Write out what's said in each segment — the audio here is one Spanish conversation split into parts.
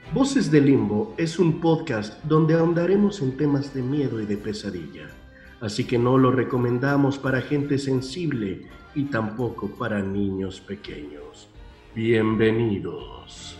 Voces de Limbo es un podcast donde ahondaremos en temas de miedo y de pesadilla, así que no lo recomendamos para gente sensible y tampoco para niños pequeños. Bienvenidos.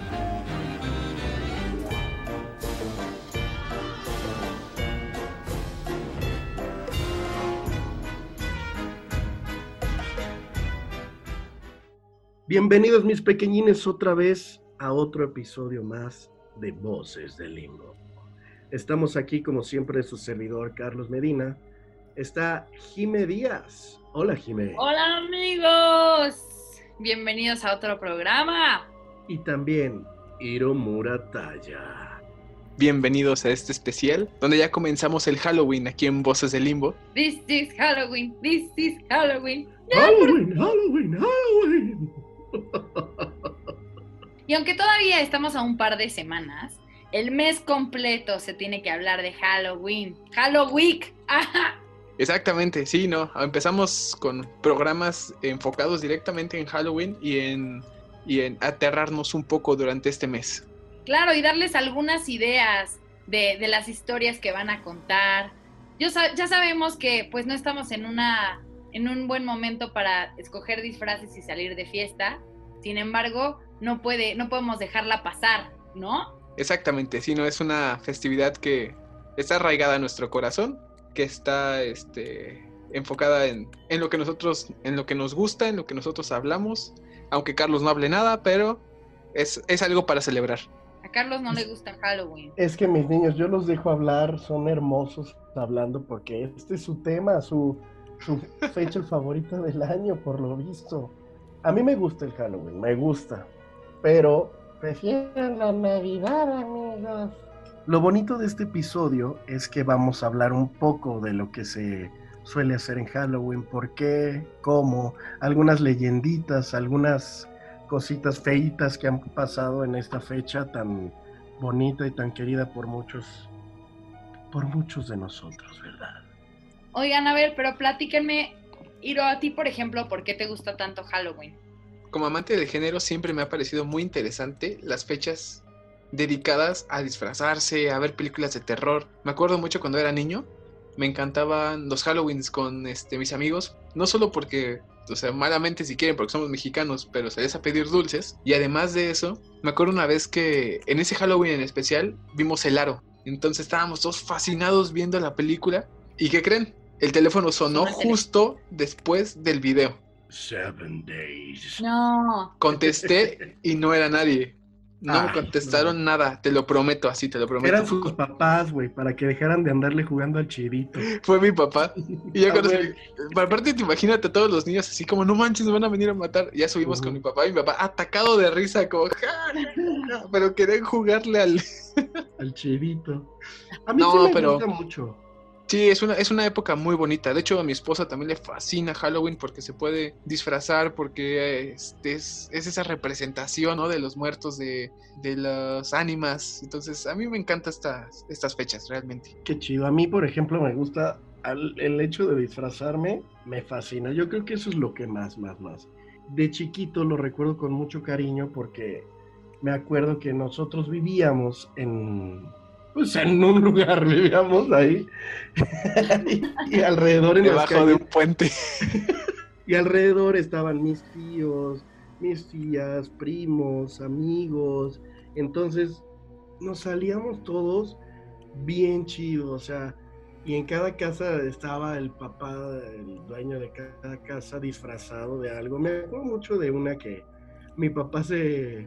Bienvenidos mis pequeñines otra vez a otro episodio más de Voces del Limbo. Estamos aquí como siempre su servidor Carlos Medina. Está Jime Díaz. Hola Jime. Hola amigos, bienvenidos a otro programa. Y también Hiro Murataya. Bienvenidos a este especial, donde ya comenzamos el Halloween aquí en Voces del Limbo. This is Halloween, this is Halloween. Halloween, Halloween, Halloween. Y aunque todavía estamos a un par de semanas, el mes completo se tiene que hablar de Halloween. Halloween. ¡Ajá! Exactamente, sí, ¿no? Empezamos con programas enfocados directamente en Halloween y en aterrarnos un poco durante este mes. Claro, y darles algunas ideas de las historias que van a contar. Ya sabemos que pues no estamos en un buen momento para escoger disfraces y salir de fiesta. Sin embargo, no podemos dejarla pasar, ¿no? Exactamente, sí, ¿no? Es una festividad que está arraigada a nuestro corazón, que está enfocada en lo que en lo que nos gusta, en lo que nosotros hablamos, aunque Carlos no hable nada, pero es algo para celebrar. A Carlos no le gusta Halloween. Es que mis niños, yo los dejo hablar, son hermosos hablando porque este es su tema, su fecha favorita del año, por lo visto. A mí me gusta el Halloween, me gusta, pero prefiero la Navidad, amigos. Lo bonito de este episodio es que vamos a hablar un poco de lo que se suele hacer en Halloween, por qué, cómo, algunas leyenditas, algunas cositas feitas que han pasado en esta fecha tan bonita y tan querida por muchos de nosotros, ¿verdad? Oigan, a ver, pero platíquenme, Hiro, a ti, por ejemplo, ¿por qué te gusta tanto Halloween? Como amante del género, siempre me ha parecido muy interesante las fechas dedicadas a disfrazarse, a ver películas de terror. Me acuerdo mucho cuando era niño, me encantaban los Halloweens con mis amigos, no solo porque, o sea, malamente si quieren, porque somos mexicanos, pero salías a pedir dulces. Y además de eso, me acuerdo una vez que en ese Halloween en especial vimos El Aro. Entonces estábamos todos fascinados viendo la película. ¿Y qué creen? El teléfono sonó justo después del video. 7 days. No. Contesté y no era nadie. No me contestaron nada, te lo prometo, así te lo prometo. Eran sus papás, güey, para que dejaran de andarle jugando al chivito. Fue mi papá. Y ya cuando aparte te imagínate a todos los niños así como, no manches, me van a venir a matar. Ya subimos con mi papá y mi papá atacado de risa, como, pero querían jugarle al chivito. A mí no, sí me gusta mucho. Sí, es una época muy bonita. De hecho, a mi esposa también le fascina Halloween porque se puede disfrazar, porque es esa representación, ¿no? De los muertos, de las ánimas. Entonces, a mí me encantan estas fechas, realmente. Qué chido. A mí, por ejemplo, me gusta el hecho de disfrazarme, me fascina. Yo creo que eso es lo que más. De chiquito lo recuerdo con mucho cariño porque me acuerdo que nosotros vivíamos en un lugar, vivíamos ahí y alrededor en debajo las de un puente y alrededor estaban mis tíos, mis tías, primos, amigos. Entonces nos salíamos todos bien chidos, o sea, y en cada casa estaba el papá, el dueño de cada casa disfrazado de algo. Me acuerdo mucho de una que mi papá se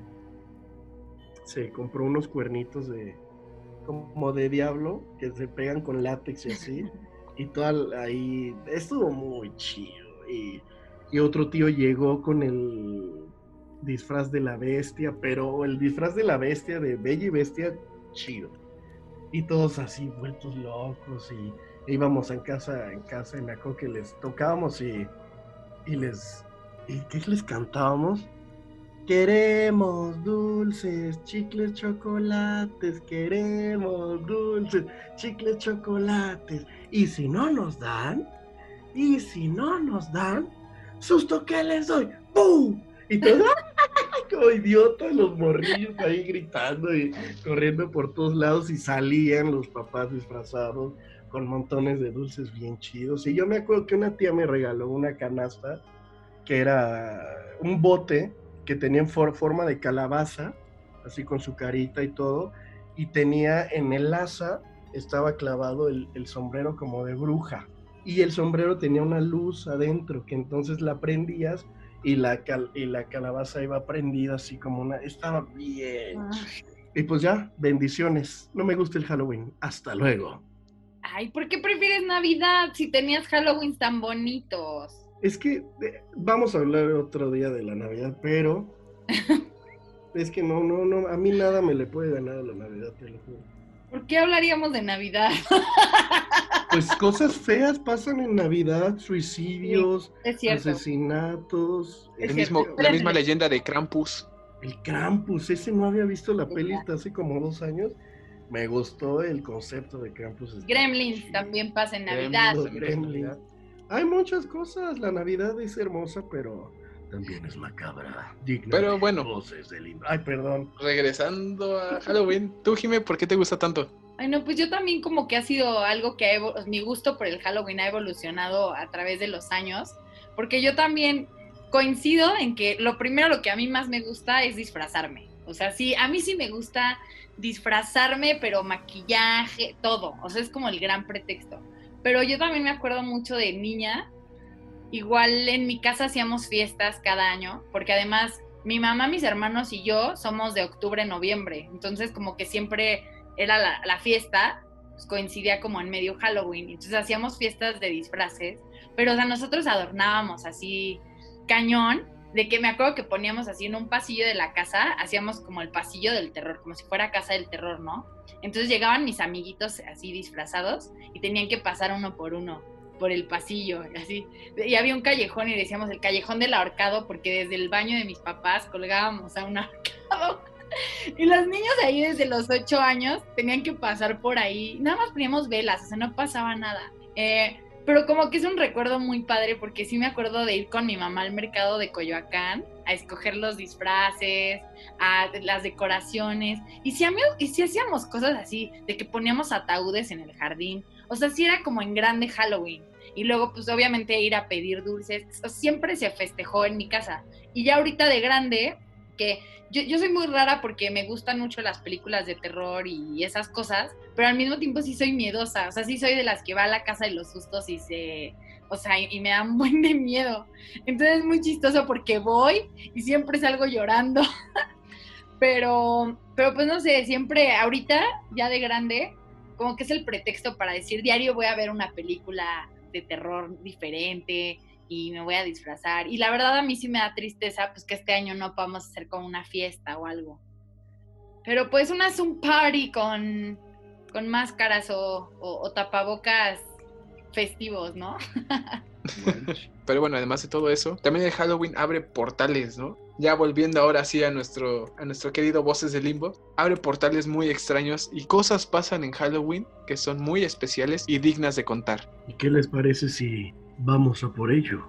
compró unos cuernitos como de diablo, que se pegan con látex y así, y todo ahí, estuvo muy chido, y otro tío llegó con el disfraz de la bestia, pero el disfraz de la bestia, de Bella y Bestia, chido, y todos así vueltos locos, y íbamos en casa, y me acuerdo que les tocábamos, ¿y qué les cantábamos? Queremos dulces, chicles, chocolates, queremos dulces, chicles, chocolates. Y si no nos dan, susto que les doy, ¡pum! Y todo, como idiotas los morrillos ahí gritando y corriendo por todos lados y salían los papás disfrazados con montones de dulces bien chidos. Y yo me acuerdo que una tía me regaló una canasta que era un bote que tenía forma de calabaza, así con su carita y todo, y tenía en el asa, estaba clavado el sombrero como de bruja, y el sombrero tenía una luz adentro, que entonces la prendías y la calabaza iba prendida así como una... Estaba bien. Y pues ya, bendiciones. No me gusta el Halloween. Hasta luego. Ay, ¿por qué prefieres Navidad si tenías Halloween tan bonitos? Es que vamos a hablar otro día de la Navidad, pero es que no, a mí nada me le puede ganar a la Navidad, te lo juro. ¿Por qué hablaríamos de Navidad? Pues cosas feas pasan en Navidad, suicidios, sí, asesinatos. La misma leyenda de Krampus. El Krampus, ese no había visto la peli hasta hace como 2 años. Me gustó el concepto de Krampus. Gremlins también pasa en Navidad. Gremlins. Hay muchas cosas, la Navidad es hermosa, pero también es macabra. Pero bueno, voces del himno. Ay, perdón. Regresando a Halloween, tú, Jimé, ¿por qué te gusta tanto? Ay, no, pues yo también como que ha sido algo que mi gusto por el Halloween ha evolucionado a través de los años, porque yo también coincido en que lo que a mí más me gusta es disfrazarme. O sea, sí, a mí sí me gusta disfrazarme, pero maquillaje, todo. O sea, es como el gran pretexto. Pero yo también me acuerdo mucho de niña, igual en mi casa hacíamos fiestas cada año, porque además mi mamá, mis hermanos y yo somos de octubre, noviembre, entonces como que siempre era la fiesta, pues coincidía como en medio Halloween, entonces hacíamos fiestas de disfraces, pero o sea, nosotros adornábamos así cañón, de que me acuerdo que poníamos así en un pasillo de la casa, hacíamos como el pasillo del terror, como si fuera casa del terror, ¿no? Entonces llegaban mis amiguitos así disfrazados y tenían que pasar uno por el pasillo, así. Y había un callejón y decíamos el callejón del ahorcado, porque desde el baño de mis papás colgábamos a un ahorcado. Y los niños ahí desde los 8 años tenían que pasar por ahí. Nada más poníamos velas, o sea, no pasaba nada. Pero como que es un recuerdo muy padre, porque sí me acuerdo de ir con mi mamá al mercado de Coyoacán a escoger los disfraces, a las decoraciones, y sí hacíamos cosas así, de que poníamos ataúdes en el jardín, o sea, sí era como en grande Halloween, y luego pues obviamente ir a pedir dulces, siempre se festejó en mi casa, y ya ahorita de grande, que yo soy muy rara porque me gustan mucho las películas de terror y esas cosas, pero al mismo tiempo sí soy miedosa, o sea, sí soy de las que va a la casa de los sustos y y me da un buen de miedo. Entonces es muy chistoso porque voy y siempre salgo llorando. pero pues no sé, siempre ahorita, ya de grande, como que es el pretexto para decir diario voy a ver una película de terror diferente y me voy a disfrazar. Y la verdad a mí sí me da tristeza pues que este año no podamos hacer como una fiesta o algo. Pero pues es un party con máscaras o tapabocas festivos, ¿no? Pero bueno, además de todo eso, también el Halloween abre portales, ¿no? Ya volviendo ahora sí a nuestro querido Voces del Limbo, abre portales muy extraños y cosas pasan en Halloween que son muy especiales y dignas de contar. ¿Y qué les parece si vamos a por ello?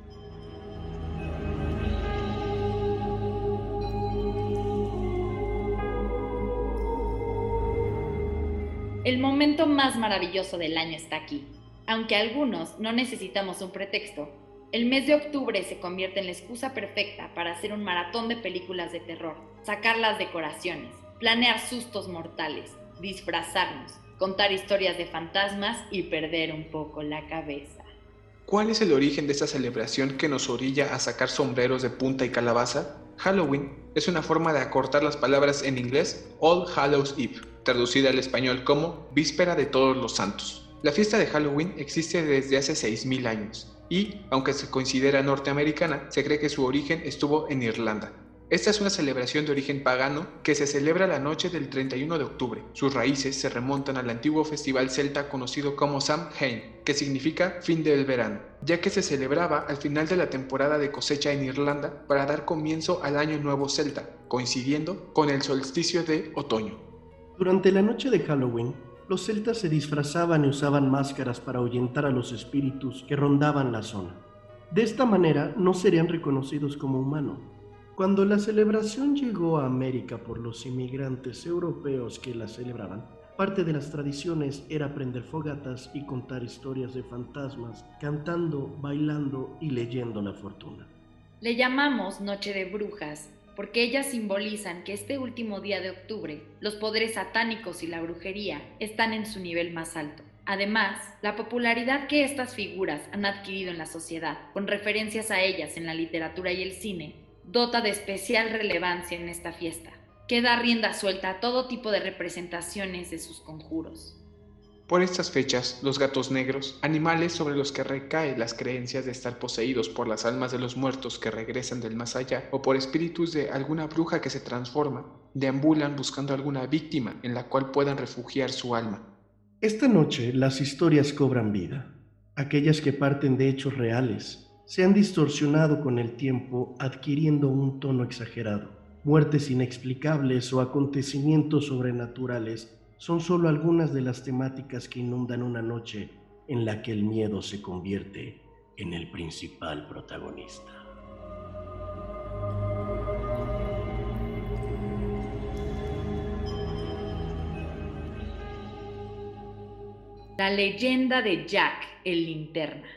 El momento más maravilloso del año está aquí. Aunque algunos no necesitamos un pretexto, el mes de octubre se convierte en la excusa perfecta para hacer un maratón de películas de terror, sacar las decoraciones, planear sustos mortales, disfrazarnos, contar historias de fantasmas y perder un poco la cabeza. ¿Cuál es el origen de esta celebración que nos orilla a sacar sombreros de punta y calabaza? Halloween es una forma de acortar las palabras en inglés All Hallows Eve, traducida al español como Víspera de Todos los Santos. La fiesta de Halloween existe desde hace 6.000 años y, aunque se considera norteamericana, se cree que su origen estuvo en Irlanda. Esta es una celebración de origen pagano que se celebra la noche del 31 de octubre. Sus raíces se remontan al antiguo festival celta conocido como Samhain, que significa fin del verano, ya que se celebraba al final de la temporada de cosecha en Irlanda para dar comienzo al año nuevo celta, coincidiendo con el solsticio de otoño. Durante la noche de Halloween, los celtas se disfrazaban y usaban máscaras para ahuyentar a los espíritus que rondaban la zona. De esta manera no serían reconocidos como humanos. Cuando la celebración llegó a América por los inmigrantes europeos que la celebraban, parte de las tradiciones era prender fogatas y contar historias de fantasmas, cantando, bailando y leyendo la fortuna. Le llamamos Noche de Brujas porque ellas simbolizan que este último día de octubre los poderes satánicos y la brujería están en su nivel más alto. Además, la popularidad que estas figuras han adquirido en la sociedad, con referencias a ellas en la literatura y el cine, dota de especial relevancia en esta fiesta, que da rienda suelta a todo tipo de representaciones de sus conjuros. Por estas fechas, los gatos negros, animales sobre los que recaen las creencias de estar poseídos por las almas de los muertos que regresan del más allá o por espíritus de alguna bruja que se transforma, deambulan buscando alguna víctima en la cual puedan refugiar su alma. Esta noche las historias cobran vida. Aquellas que parten de hechos reales se han distorsionado con el tiempo, adquiriendo un tono exagerado. Muertes inexplicables o acontecimientos sobrenaturales son solo algunas de las temáticas que inundan una noche en la que el miedo se convierte en el principal protagonista. La leyenda de Jack el Linterna.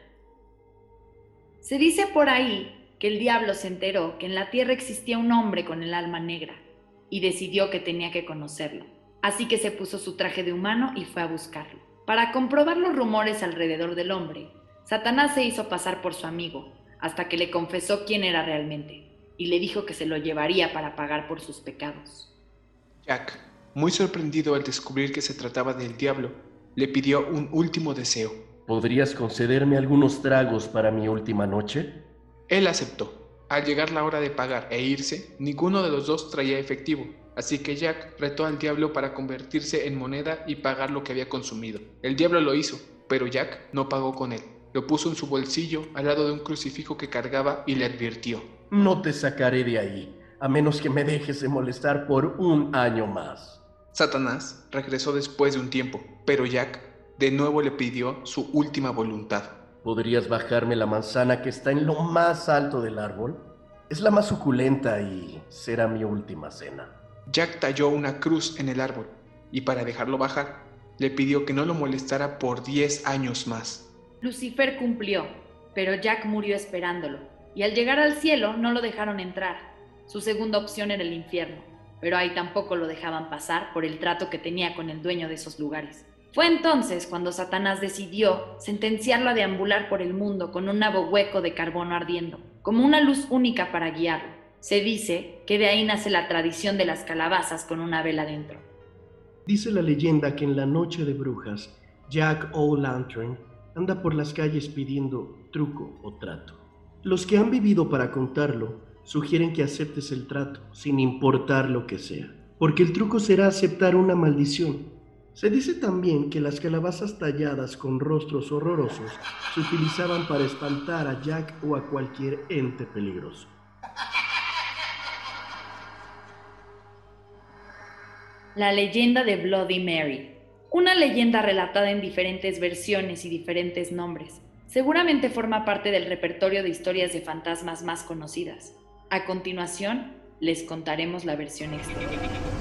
Se dice por ahí que el diablo se enteró que en la tierra existía un hombre con el alma negra y decidió que tenía que conocerlo. Así que se puso su traje de humano y fue a buscarlo. Para comprobar los rumores alrededor del hombre, Satanás se hizo pasar por su amigo, hasta que le confesó quién era realmente, y le dijo que se lo llevaría para pagar por sus pecados. Jack, muy sorprendido al descubrir que se trataba del diablo, le pidió un último deseo. ¿Podrías concederme algunos tragos para mi última noche? Él aceptó. Al llegar la hora de pagar e irse, ninguno de los dos traía efectivo, así que Jack retó al diablo para convertirse en moneda y pagar lo que había consumido. El diablo lo hizo, pero Jack no pagó con él. Lo puso en su bolsillo al lado de un crucifijo que cargaba y le advirtió: No te sacaré de ahí, a menos que me dejes de molestar por un año más. Satanás regresó después de un tiempo, pero Jack de nuevo le pidió su última voluntad. ¿Podrías bajarme la manzana que está en lo más alto del árbol? Es la más suculenta y será mi última cena. Jack talló una cruz en el árbol y para dejarlo bajar, le pidió que no lo molestara por 10 años más. Lucifer cumplió, pero Jack murió esperándolo, y al llegar al cielo no lo dejaron entrar. Su segunda opción era el infierno, pero ahí tampoco lo dejaban pasar por el trato que tenía con el dueño de esos lugares. Fue entonces cuando Satanás decidió sentenciarlo a deambular por el mundo con un nabo hueco de carbono ardiendo, como una luz única para guiarlo. Se dice que de ahí nace la tradición de las calabazas con una vela dentro. Dice la leyenda que en la noche de brujas, Jack O'Lantern anda por las calles pidiendo truco o trato. Los que han vivido para contarlo sugieren que aceptes el trato, sin importar lo que sea, porque el truco será aceptar una maldición. Se dice también que las calabazas talladas con rostros horrorosos se utilizaban para espantar a Jack o a cualquier ente peligroso. La leyenda de Bloody Mary. Una leyenda relatada en diferentes versiones y diferentes nombres. Seguramente forma parte del repertorio de historias de fantasmas más conocidas. A continuación, les contaremos la versión extendida.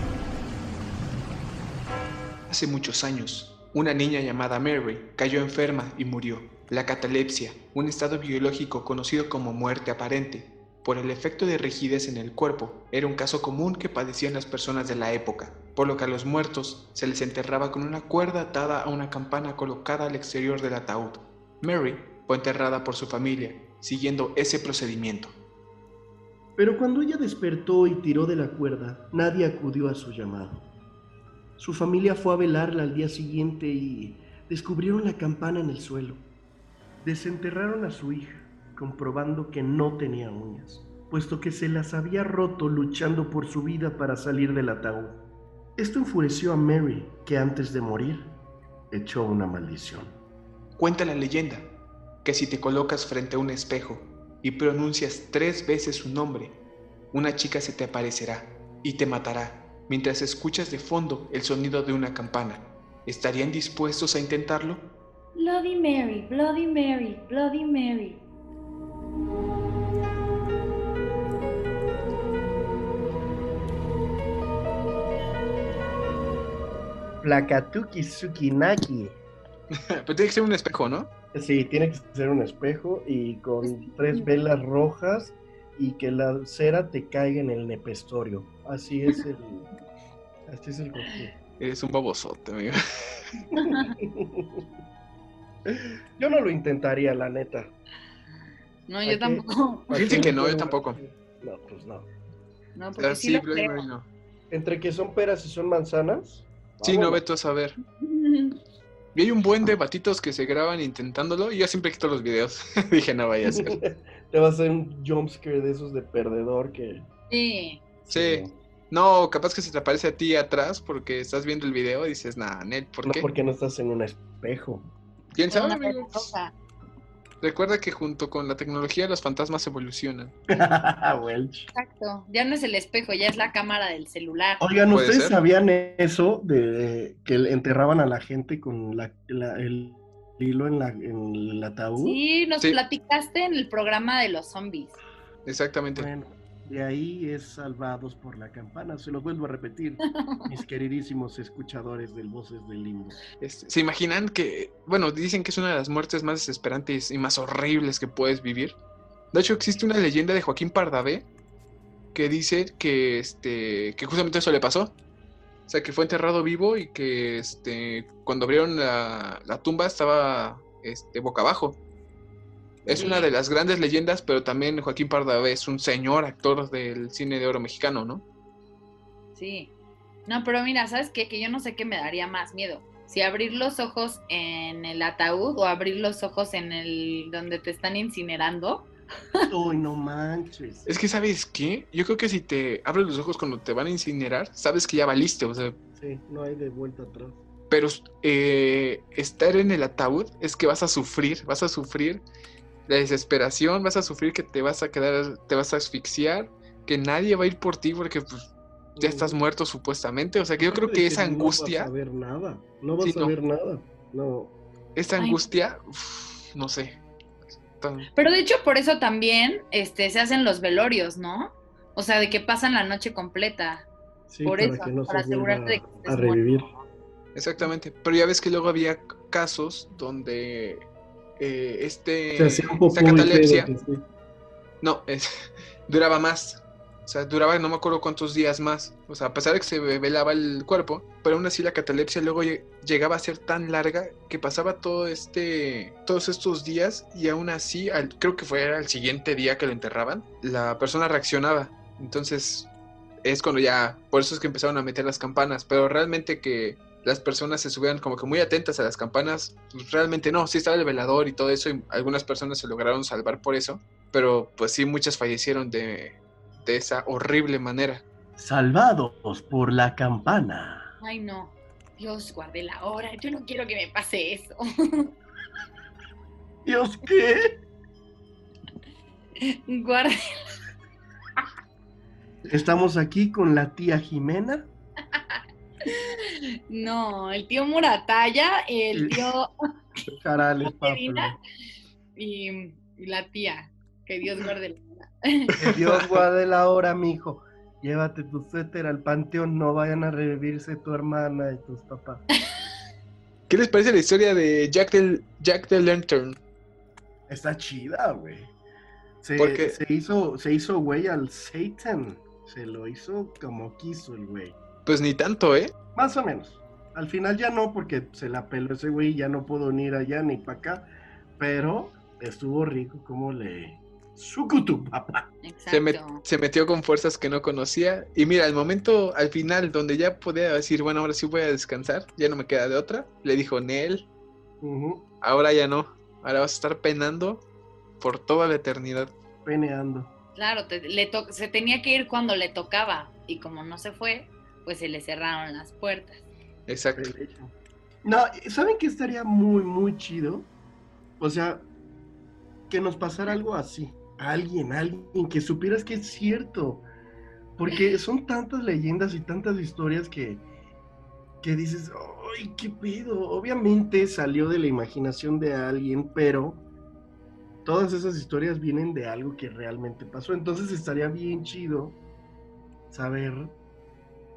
Hace muchos años, una niña llamada Mary cayó enferma y murió. La catalepsia, un estado biológico conocido como muerte aparente, por el efecto de rigidez en el cuerpo, era un caso común que padecían las personas de la época, por lo que a los muertos se les enterraba con una cuerda atada a una campana colocada al exterior del ataúd. Mary fue enterrada por su familia, siguiendo ese procedimiento. Pero cuando ella despertó y tiró de la cuerda, nadie acudió a su llamado. Su familia fue a velarla al día siguiente y descubrieron la campana en el suelo. Desenterraron a su hija, comprobando que no tenía uñas, puesto que se las había roto luchando por su vida para salir del ataúd. Esto enfureció a Mary, que antes de morir, echó una maldición. Cuenta la leyenda que si te colocas frente a un espejo y pronuncias 3 veces su nombre, una chica se te aparecerá y te matará mientras escuchas de fondo el sonido de una campana. ¿Estarían dispuestos a intentarlo? Bloody Mary, Bloody Mary, Bloody Mary. Placatuki Tsukinaki. Pero tiene que ser un espejo, ¿no? Sí, tiene que ser un espejo y con 3 velas rojas y que la cera te caiga en el nepestorio. Así es el cosplay. Eres un babosote, amigo. Yo no lo intentaría, la neta. No, yo tampoco. Fíjense que no, yo tampoco. No, pues no. No, porque sí lo creo. No. Entre que son peras y son manzanas. Sí, no, vete a saber. Y hay un buen de batitos que se graban intentándolo y yo siempre quito los videos. Dije, no vaya a ser. Te va a hacer un jumpscare de esos de perdedor que... Sí. Sí. No, capaz que se te aparece a ti atrás porque estás viendo el video y dices, nah, Nel, ¿por No, qué? porque no estás en un espejo. ¿Quién sabe, Una amigo? rosa. Recuerda que junto con la tecnología los fantasmas evolucionan. Welch. Exacto. Ya no es el espejo, ya es la cámara del celular. Oigan, ¿Puede ¿ustedes ser? sabían eso de que enterraban a la gente con el hilo en el ataúd? Sí, nos Sí. platicaste en el programa de los zombies. Exactamente. Bueno, de ahí es Salvados por la Campana. Se los vuelvo a repetir, mis queridísimos escuchadores del Voces del Limbo. ¿Se imaginan que, bueno, dicen que es una de las muertes más desesperantes y más horribles que puedes vivir? De hecho, existe una leyenda de Joaquín Pardavé que dice que justamente eso le pasó. O sea, que fue enterrado vivo y que cuando abrieron la tumba estaba boca abajo. Es una de las grandes leyendas, pero también Joaquín Pardavé es un señor actor del cine de oro mexicano, ¿no? Sí. No, pero mira, ¿sabes qué? Que yo no sé qué me daría más miedo. Si abrir los ojos en el ataúd o abrir los ojos en el donde te están incinerando. Uy, no manches. Es que, ¿sabes qué? Yo creo que si te abres los ojos cuando te van a incinerar, sabes que ya valiste, o sea. Sí, no hay de vuelta atrás. Pero estar en el ataúd es que vas a sufrir la desesperación, vas a sufrir que te vas a quedar, te vas a asfixiar, que nadie va a ir por ti porque pues ya estás muerto supuestamente. O sea, que yo creo que esa angustia... No vas a ver nada, no vas a ver nada, no. Esa angustia, no sé. Pero de hecho por eso también se hacen los velorios, ¿no? O sea, de que pasan la noche completa. Sí, por para eso, que no para se vuelva asegurarte de que estés a revivir. muerto. Exactamente. Pero ya ves que luego había casos donde Se hacía un esta popó y catalepsia pedo, sí. no, duraba más. O sea, duraba no me acuerdo cuántos días más. O sea, a pesar de que se velaba el cuerpo, pero aún así la catalepsia luego llegaba a ser tan larga que pasaba todos estos días y aún así, creo que fue al siguiente día que lo enterraban, la persona reaccionaba. Entonces, es cuando ya, por eso es que empezaron a meter las campanas, pero realmente que las personas se subieran como que muy atentas a las campanas, pues realmente no, sí estaba el velador y todo eso, y algunas personas se lograron salvar por eso, pero pues sí, muchas fallecieron de esa horrible manera. Salvados por la campana. Ay, no. Dios, guarde la hora. Yo no quiero que me pase eso. ¿Dios qué? Guarde. Estamos aquí con la tía Jimena. No, el tío Murataya, el tío Carales, Medina y la tía. Que Dios guarde la hora. Que Dios guarde la hora, mijo. Llévate tu suéter al panteón, no vayan a revivirse tu hermana y tus papás. ¿Qué les parece la historia de Jack the Lantern? Está chida, güey. Porque Se hizo güey al Satan. Se lo hizo como quiso el güey. pues ni tanto, ¿eh? Más o menos. Al final ya no, porque se la peló ese güey y ya no pudo ni ir allá ni para acá. Pero estuvo rico como le... Sukutu, papá. Se metió con fuerzas que no conocía. Y mira, al final, donde ya podía decir, bueno, ahora sí voy a descansar, ya no me queda de otra, le dijo Nel, ahora ya no, ahora vas a estar penando por toda la eternidad. Peneando. Claro, se tenía que ir cuando le tocaba, y como no se fue, pues se le cerraron las puertas. Exacto. No, ¿saben qué estaría muy, muy chido? O sea, que nos pasara algo así. Alguien que supieras que es cierto. Porque son tantas leyendas y tantas historias que dices, ¡ay, qué pedo! Obviamente salió de la imaginación de alguien, pero todas esas historias vienen de algo que realmente pasó. Entonces estaría bien chido saber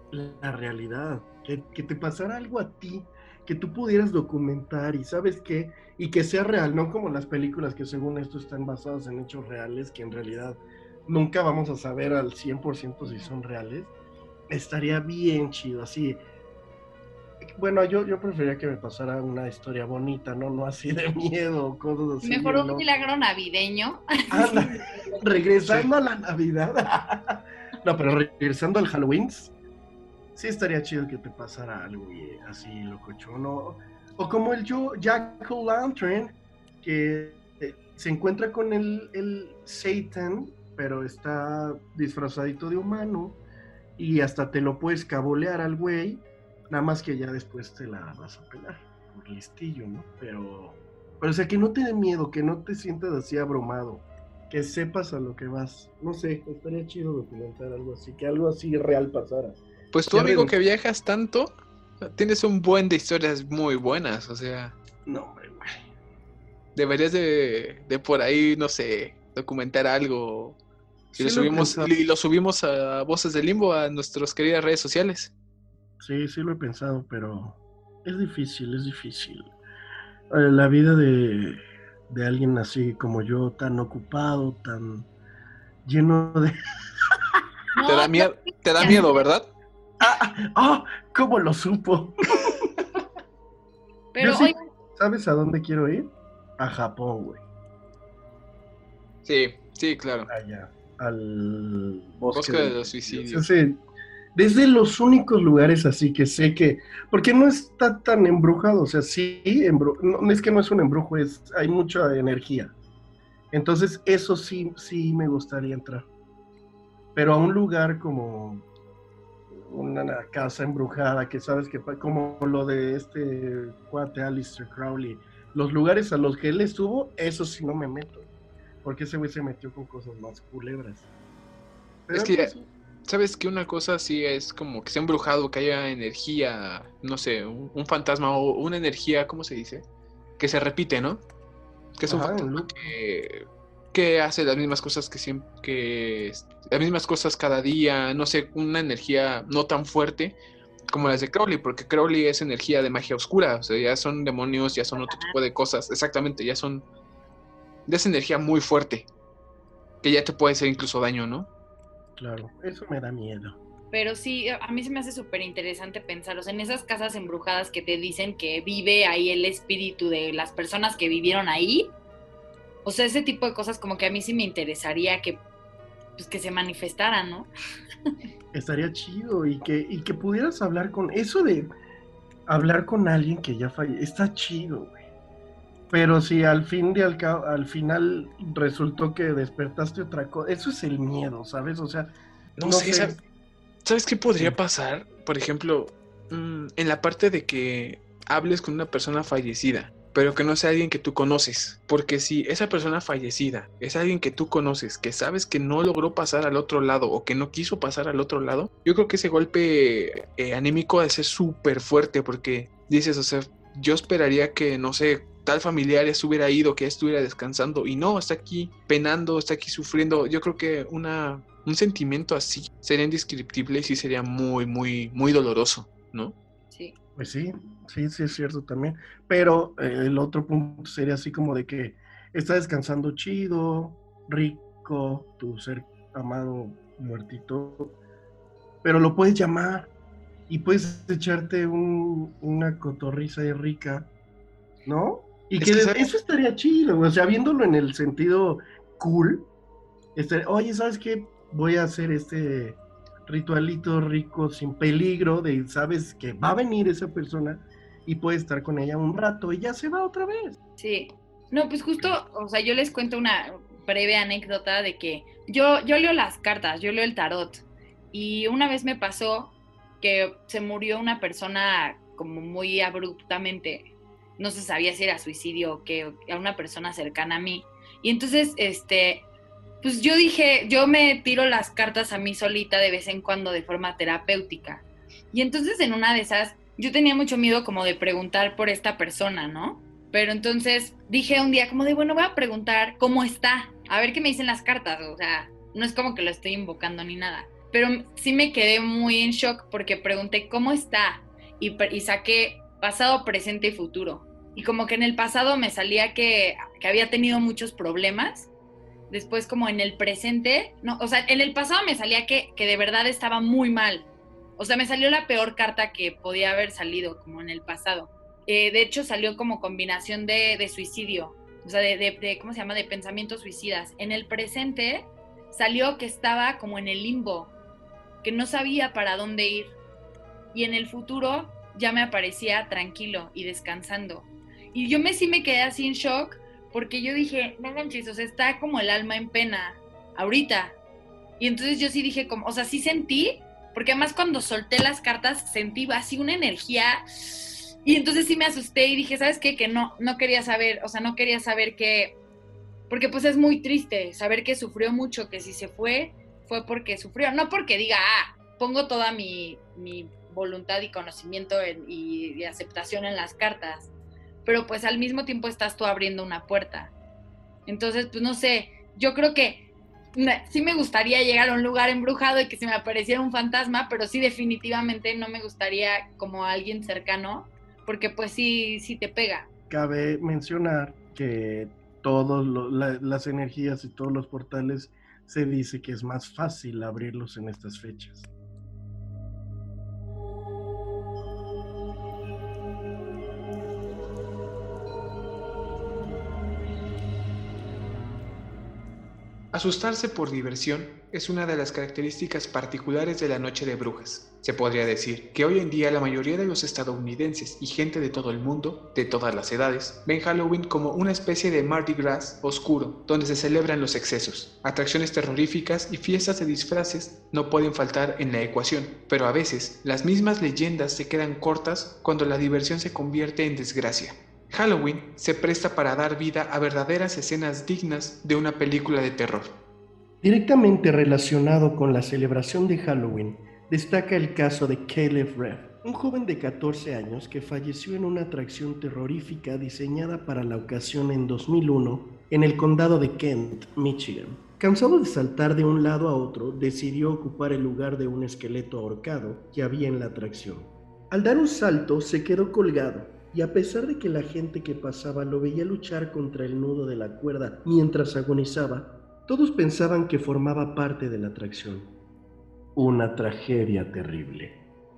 la realidad, que te pasara algo a ti, que tú pudieras documentar y sabes qué, y que sea real, no como las películas que según esto están basadas en hechos reales, que en realidad nunca vamos a saber al 100% si son reales. Estaría bien chido, así. Bueno, yo preferiría que me pasara una historia bonita, ¿no? No así de miedo, cosas así Mejor bien un locas. milagro navideño. Anda, regresando Sí. a la Navidad. No, pero regresando al Halloween, sí estaría chido que te pasara algo así locochón. O como el Jack O'Lantern, que se encuentra con el Satan, pero está disfrazadito de humano y hasta te lo puedes cabolear al güey, nada más que ya después te la vas a pelar por listillo, ¿no? Pero o sea, que no te dé miedo, que no te sientas así abrumado, que sepas a lo que vas. No sé, estaría chido documentar algo así, que algo así real pasara. Pues tú, Ya amigo, que viajas tanto, tienes un buen de historias muy buenas, o sea, No, hombre, güey. deberías de por ahí, no sé, documentar algo. Y Sí lo he pensado. lo subimos a Voces del Limbo, a nuestras queridas redes sociales. Sí lo he pensado, pero es difícil, es difícil. La vida de alguien así como yo, tan ocupado, tan lleno de... Te da No, miedo, te da ya miedo, sé, ¿verdad? ¡Ah! ¿Cómo lo supo? Yo pero sí, oigan, ¿sabes a dónde quiero ir? A Japón, güey. Sí, sí, claro. Allá, al bosque Bosque de de los los suicidios. suicidios. Desde los únicos lugares así que sé que, porque no está tan embrujado, o sea, sí, no, es que no es un embrujo, hay mucha energía. Entonces, eso sí me gustaría entrar. Pero a un lugar como una casa embrujada, que sabes que como lo de este cuate Aleister Crowley, los lugares a los que él estuvo, eso sí no me meto, porque ese güey se metió con cosas más culebras. Pero Es algo que, así. ¿sabes que una cosa sí es como que sea embrujado, que haya energía, no sé, un fantasma o una energía, ¿cómo se dice? Que se repite, ¿no? Que es un Ajá, en fantasma loop. que hace las mismas cosas que siempre, las mismas cosas cada día, no sé, una energía no tan fuerte como las de Crowley, porque Crowley es energía de magia oscura, o sea, ya son demonios, ya son otro tipo de cosas, exactamente, ya son de esa energía muy fuerte, que ya te puede hacer incluso daño, ¿no? Claro, eso me da miedo. pero sí, a mí se me hace súper interesante pensar, o sea, en esas casas embrujadas que te dicen que vive ahí el espíritu de las personas que vivieron ahí, o sea, ese tipo de cosas como que a mí sí me interesaría que, pues, que se manifestaran, ¿no? Estaría chido y que pudieras hablar con eso de hablar con alguien que ya falleció, está chido, güey. Pero si al final resultó que despertaste otra cosa, eso es el miedo, ¿sabes? O sea, No no sé, sé. ¿sabes qué Sí. podría pasar? Por ejemplo, en la parte de que hables con una persona fallecida, pero que no sea alguien que tú conoces. Porque si esa persona fallecida es alguien que tú conoces, que sabes que no logró pasar al otro lado o que no quiso pasar al otro lado, yo creo que ese golpe anímico ha de ser súper fuerte porque dices, o sea, yo esperaría que, no sé, tal familiar ya se hubiera ido, que ya estuviera descansando y no, está aquí penando, está aquí sufriendo. Yo creo que un sentimiento así sería indescriptible y sí sería muy, muy, muy doloroso, ¿no? Sí. Pues sí es cierto también. Pero el otro punto sería así como de que está descansando chido, rico, tu ser amado muertito, pero lo puedes llamar y puedes echarte una cotorriza ahí rica, ¿no? Y Es que, ¿sabes? eso estaría chido, o sea, viéndolo en el sentido cool, oye, ¿sabes qué? Voy a hacer este ritualito rico, sin peligro, de sabes que va a venir esa persona y puedes estar con ella un rato y ya se va otra vez. Sí. No, pues justo, o sea, yo les cuento una breve anécdota de que yo leo las cartas, yo leo el tarot. Y una vez me pasó que se murió una persona como muy abruptamente. No se sabía si era suicidio o que a una persona cercana a mí. Y entonces, pues yo dije, yo me tiro las cartas a mí solita de vez en cuando de forma terapéutica. Y entonces en una de esas, yo tenía mucho miedo como de preguntar por esta persona, ¿no? Pero entonces dije un día como de, bueno, voy a preguntar cómo está, a ver qué me dicen las cartas, o sea, no es como que lo estoy invocando ni nada. pero sí me quedé muy en shock porque pregunté cómo está y saqué pasado, presente y futuro. Y como que en el pasado me salía que había tenido muchos problemas. Después como en el presente, no, o sea, en el pasado me salía que de verdad estaba muy mal. O sea, me salió la peor carta que podía haber salido, como en el pasado. De hecho, salió como combinación de suicidio, o sea, ¿cómo se llama? De pensamientos suicidas. En el presente salió que estaba como en el limbo, que no sabía para dónde ir. Y en el futuro ya me aparecía tranquilo y descansando. Y sí me quedé así en shock, porque yo dije, no manches, o sea, está como el alma en pena, ahorita. Y entonces yo sí dije, como, o sea, sí sentí, porque además cuando solté las cartas sentí así una energía, y entonces sí me asusté y dije, ¿sabes qué? Que no quería saber, o sea, no quería saber que, porque pues es muy triste saber que sufrió mucho, que si se fue porque sufrió, no porque diga, pongo toda mi voluntad y conocimiento y aceptación en las cartas, pero pues al mismo tiempo estás tú abriendo una puerta. Entonces, pues no sé, yo creo que sí me gustaría llegar a un lugar embrujado y que se me apareciera un fantasma, pero sí definitivamente no me gustaría como a alguien cercano, porque pues sí te pega. Cabe mencionar que todas las energías y todos los portales se dice que es más fácil abrirlos en estas fechas. Asustarse por diversión es una de las características particulares de la Noche de Brujas. Se podría decir que hoy en día la mayoría de los estadounidenses y gente de todo el mundo, de todas las edades, ven Halloween como una especie de Mardi Gras oscuro, donde se celebran los excesos. Atracciones terroríficas y fiestas de disfraces no pueden faltar en la ecuación, pero a veces las mismas leyendas se quedan cortas cuando la diversión se convierte en desgracia. Halloween se presta para dar vida a verdaderas escenas dignas de una película de terror. Directamente relacionado con la celebración de Halloween, destaca el caso de Caleb Rev, un joven de 14 años que falleció en una atracción terrorífica diseñada para la ocasión en 2001 en el condado de Kent, Michigan. Cansado de saltar de un lado a otro, decidió ocupar el lugar de un esqueleto ahorcado que había en la atracción. Al dar un salto, se quedó colgado, y a pesar de que la gente que pasaba lo veía luchar contra el nudo de la cuerda mientras agonizaba, todos pensaban que formaba parte de la atracción. Una tragedia terrible.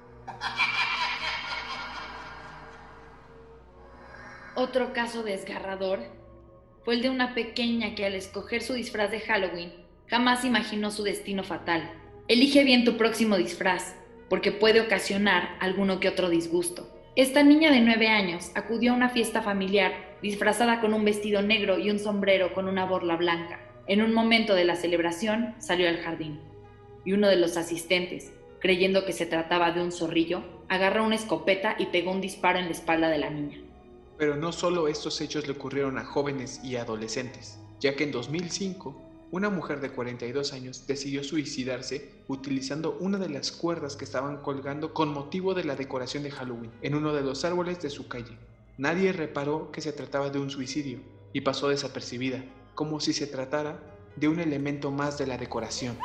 Otro caso desgarrador fue el de una pequeña que al escoger su disfraz de Halloween jamás imaginó su destino fatal. Elige bien tu próximo disfraz, porque puede ocasionar alguno que otro disgusto. Esta niña de 9 años acudió a una fiesta familiar disfrazada con un vestido negro y un sombrero con una borla blanca. En un momento de la celebración salió al jardín, y uno de los asistentes, creyendo que se trataba de un zorrillo, agarró una escopeta y pegó un disparo en la espalda de la niña. Pero no solo estos hechos le ocurrieron a jóvenes y adolescentes, ya que en 2005, una mujer de 42 años decidió suicidarse utilizando una de las cuerdas que estaban colgando con motivo de la decoración de Halloween en uno de los árboles de su calle. Nadie reparó que se trataba de un suicidio y pasó desapercibida, como si se tratara de un elemento más de la decoración.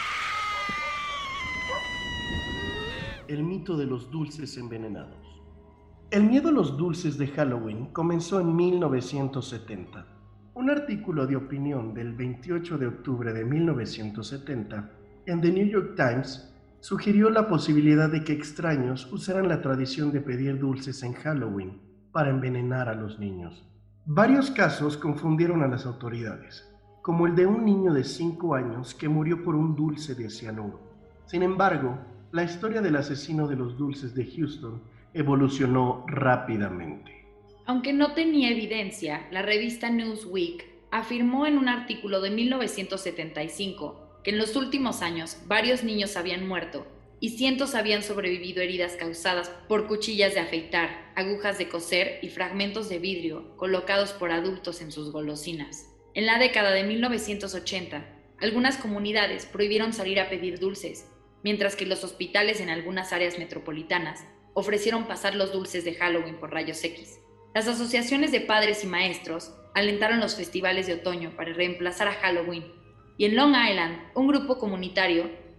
El mito de los dulces envenenados. El miedo a los dulces de Halloween comenzó en 1970. Un artículo de opinión del 28 de octubre de 1970 en The New York Times sugirió la posibilidad de que extraños usaran la tradición de pedir dulces en Halloween para envenenar a los niños. Varios casos confundieron a las autoridades, como el de un niño de 5 años que murió por un dulce de cianuro. Sin embargo, la historia del asesino de los dulces de Houston evolucionó rápidamente. Aunque no tenía evidencia, la revista Newsweek afirmó en un artículo de 1975 que en los últimos años varios niños habían muerto y cientos habían sobrevivido heridas causadas por cuchillas de afeitar, agujas de coser y fragmentos de vidrio colocados por adultos en sus golosinas. En la década de 1980, algunas comunidades prohibieron salir a pedir dulces, mientras que los hospitales en algunas áreas metropolitanas ofrecieron pasar los dulces de Halloween por rayos X. Las asociaciones de padres y maestros alentaron los festivales de otoño para reemplazar a Halloween, y en Long Island, un grupo comunitario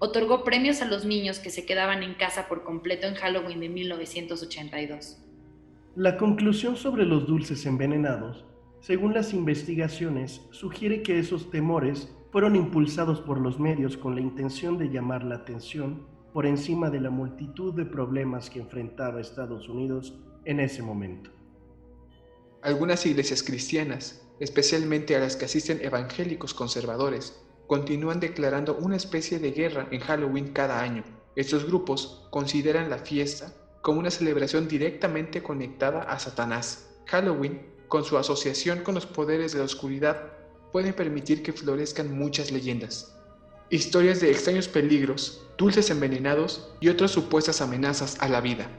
otorgó premios a los niños que se quedaban en casa por completo en Halloween de 1982. La conclusión sobre los dulces envenenados, según las investigaciones, sugiere que esos temores fueron impulsados por los medios con la intención de llamar la atención por encima de la multitud de problemas que enfrentaba Estados Unidos en ese momento. Algunas iglesias cristianas, especialmente a las que asisten evangélicos conservadores, continúan declarando una especie de guerra en Halloween cada año. Estos grupos consideran la fiesta como una celebración directamente conectada a Satanás. Halloween, con su asociación con los poderes de la oscuridad, puede permitir que florezcan muchas leyendas. Historias de extraños peligros, dulces envenenados y otras supuestas amenazas a la vida.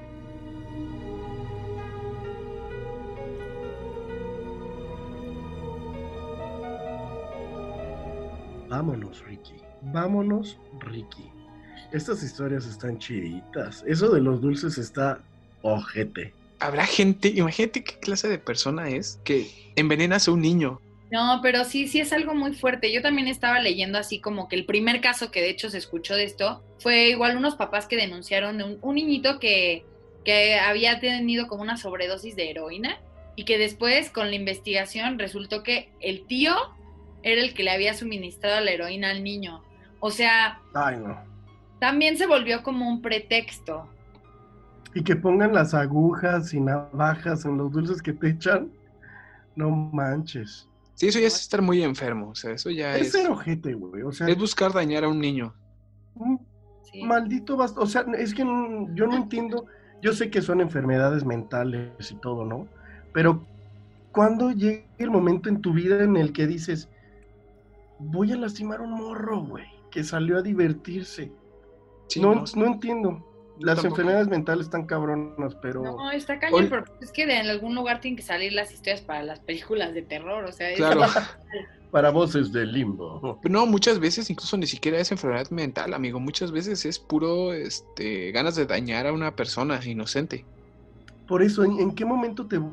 Vámonos, Ricky. Vámonos, Ricky. Estas historias están chiditas. Eso de los dulces está ojete. Habrá gente, imagínate qué clase de persona es que envenenas a un niño. No, pero sí es algo muy fuerte. Yo también estaba leyendo así como que el primer caso que de hecho se escuchó de esto fue igual unos papás que denunciaron de un niñito que había tenido como una sobredosis de heroína y que después con la investigación resultó que el tío era el que le había suministrado la heroína al niño. O sea, Ay, no. también se volvió como un pretexto. Y que pongan las agujas y navajas en los dulces que te echan. No manches. Sí, eso ya es estar muy enfermo, o sea, eso ya Es ser ojete, güey. O sea, es buscar dañar a un niño. Sí. Maldito basta. O sea, es que yo no entiendo. Yo sé que son enfermedades mentales y todo, ¿no? Pero ¿cuándo llega el momento en tu vida en el que dices, voy a lastimar a un morro, güey, que salió a divertirse? Sí, No entiendo. Las tampoco. enfermedades mentales están cabronas, pero... No, está cañón, pero es que en algún lugar tienen que salir las historias para las películas de terror, o sea, Claro. Para voces de limbo. No, muchas veces incluso ni siquiera es enfermedad mental, amigo. Muchas veces es puro ganas de dañar a una persona inocente. Por eso, ¿en qué momento te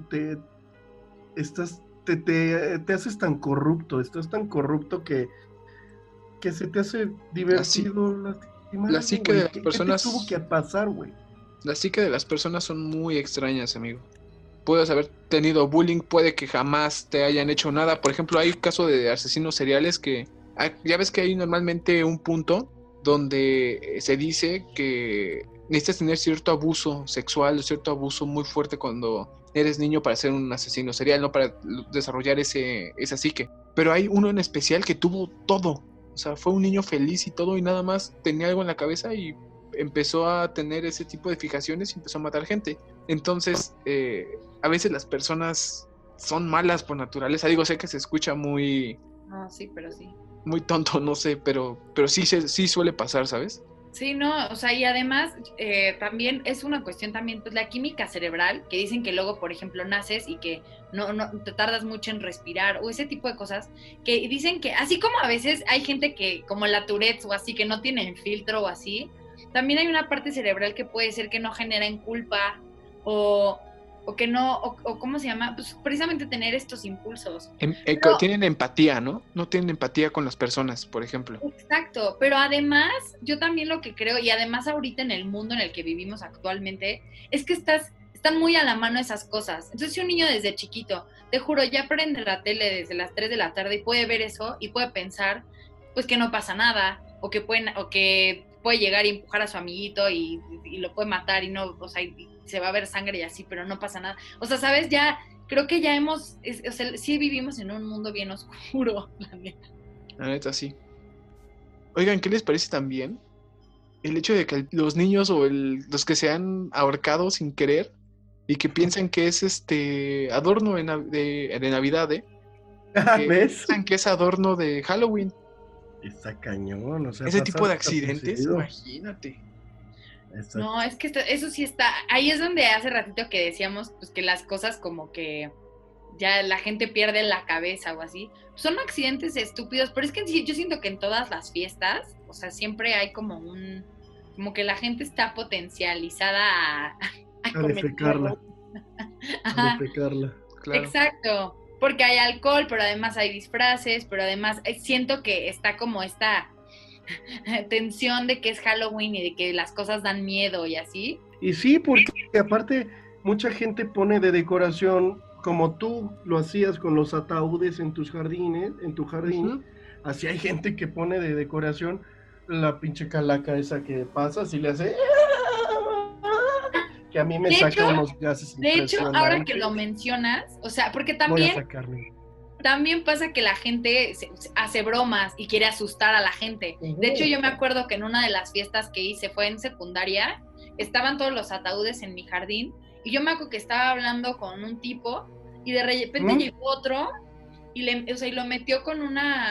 haces tan corrupto? Estás tan corrupto que se te hace divertido lastimar la a alguien, psique güey. de las ¿Qué personas... te tuvo que pasar, güey? La psique de las personas son muy extrañas, amigo. Puedes haber tenido bullying, puede que jamás te hayan hecho nada. Por ejemplo, hay caso de asesinos seriales que... Ya ves que hay normalmente un punto donde se dice que necesitas tener cierto abuso sexual o cierto abuso muy fuerte cuando eres niño para ser un asesino serial, no para desarrollar esa psique. Pero hay uno en especial que tuvo todo. O sea, fue un niño feliz y todo y nada más tenía algo en la cabeza y empezó a tener ese tipo de fijaciones y empezó a matar gente. Entonces, a veces las personas son malas por naturaleza. Digo, sé que se escucha muy... No, sí, pero sí. Muy tonto, no sé, pero sí suele pasar, ¿sabes? Sí, no, o sea, y además también es una cuestión también, pues la química cerebral, que dicen que luego, por ejemplo, naces y que no te tardas mucho en respirar, o ese tipo de cosas, que dicen que, así como a veces hay gente que, como la Tourette o así, que no tienen filtro o así, también hay una parte cerebral que puede ser que no generen culpa, o que no, o ¿cómo se llama? Pues precisamente tener estos impulsos. Pero, tienen empatía, ¿no? No tienen empatía con las personas, por ejemplo. exacto, pero además, yo también lo que creo, y además ahorita en el mundo en el que vivimos actualmente, es que están muy a la mano esas cosas. Entonces, si un niño desde chiquito, te juro, ya prende la tele desde las 3 de la tarde y puede ver eso y puede pensar, pues que no pasa nada, o que puede llegar y empujar a su amiguito y lo puede matar y no, o sea, y se va a ver sangre y así, pero no pasa nada. O sea, ¿sabes? Ya, creo que ya o sea, sí vivimos en un mundo bien oscuro, la neta. La neta, sí. Oigan, ¿qué les parece también el hecho de que los niños o los que se han ahorcado sin querer y que piensan que es adorno de Navidad, que ¿Ves? piensan que es adorno de Halloween? Está cañón, o sea, Ese tipo de pasa accidentes, desapercibido. imagínate. Exacto. No, es que eso sí está, ahí es donde hace ratito que decíamos pues que las cosas como que ya la gente pierde la cabeza o así, son accidentes estúpidos, pero es que yo siento que en todas las fiestas, o sea, siempre hay como que la gente está potencializada a defecarla. A defecarla. Claro. Exacto, porque hay alcohol, pero además hay disfraces, pero además siento que está como tensión de que es Halloween y de que las cosas dan miedo y así. Y sí, porque aparte mucha gente pone de decoración, como tú lo hacías con los ataúdes en tus jardines, en tu jardín, Ujú. así hay gente que pone de decoración la pinche calaca esa que pasas y le hace que a mí me De saca hecho, unos gases de hecho, ahora que lo impresionantes. mencionas, o sea, porque Voy a también sacarme. pasa que la gente hace bromas y quiere asustar a la gente. De hecho, yo me acuerdo que en una de las fiestas que hice, fue en secundaria, estaban todos los ataúdes en mi jardín y yo me acuerdo que estaba hablando con un tipo y de repente llegó otro y, y lo metió con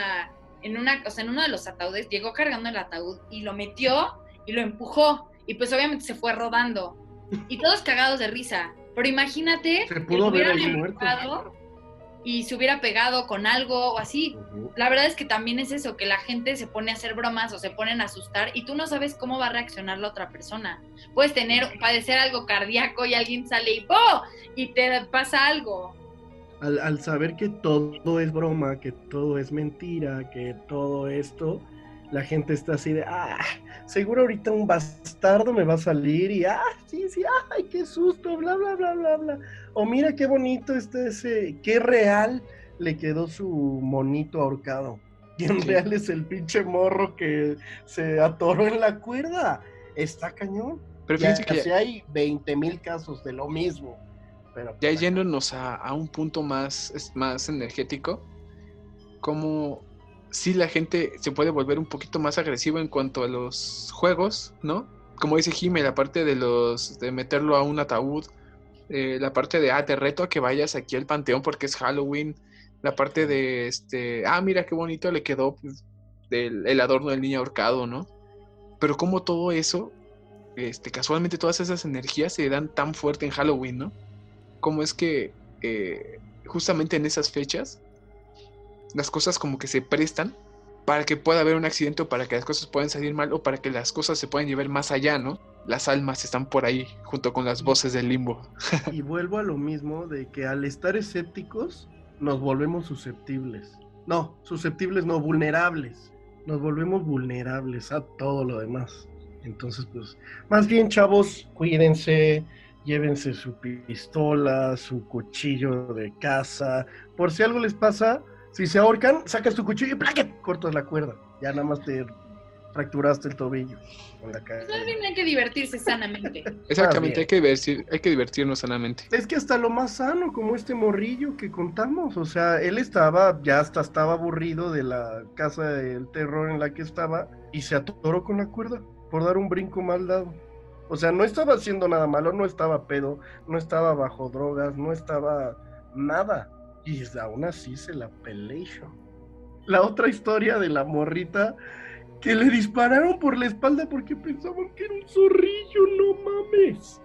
en uno de los ataúdes, llegó cargando el ataúd y lo metió y lo empujó y pues obviamente se fue rodando y todos cagados de risa. Pero imagínate Se que pudo lo haber hubieran ahí muerto. empujado y se hubiera pegado con algo o así. La verdad es que también es eso, que la gente se pone a hacer bromas o se ponen a asustar y tú no sabes cómo va a reaccionar la otra persona. Puedes padecer algo cardíaco y alguien sale y ¡oh! Y te pasa algo. Al saber que todo es broma, que todo es mentira, que todo esto, la gente está así de, seguro ahorita un bastardo me va a salir y, sí, ay, qué susto, bla, bla, bla, bla, bla. O mira qué bonito está qué real le quedó su monito ahorcado. Y en real es el pinche morro que se atoró en la cuerda. Está cañón. Pero Ya fíjense que casi hay 20,000 casos de lo mismo. Pero ya yéndonos a un punto más energético, como si la gente se puede volver un poquito más agresiva en cuanto a los juegos, ¿no? Como dice Jimmy, la parte de meterlo a un ataúd, la parte de te reto a que vayas aquí al panteón porque es Halloween, la parte de mira qué bonito le quedó pues, el adorno del niño ahorcado, ¿no? Pero como todo eso, casualmente todas esas energías se dan tan fuerte en Halloween, ¿no? Cómo es que justamente en esas fechas las cosas como que se prestan para que pueda haber un accidente o para que las cosas puedan salir mal o para que las cosas se puedan llevar más allá, ¿no? Las almas están por ahí junto con las voces del limbo. Y vuelvo a lo mismo de que al estar escépticos nos volvemos susceptibles. No, susceptibles no, vulnerables. Nos volvemos vulnerables a todo lo demás. Entonces, pues, más bien, chavos, cuídense, llévense su pistola, su cuchillo de caza. Por si algo les pasa, si se ahorcan, sacas tu cuchillo y ¡plaquet! Cortas la cuerda. Ya nada más te fracturaste el tobillo con la cara. Más bien hay que divertirse sanamente. Exactamente, hay que divertirnos sanamente. Es que hasta lo más sano, como este morrillo que contamos, o sea, él ya hasta estaba aburrido de la casa del terror en la que estaba y se atoró con la cuerda por dar un brinco mal dado. O sea, no estaba haciendo nada malo, no estaba pedo, no estaba bajo drogas, no estaba nada. Y aún así se la peleó. La otra historia de la morrita que le dispararon por la espalda porque pensaban que era un zorrillo, no mames.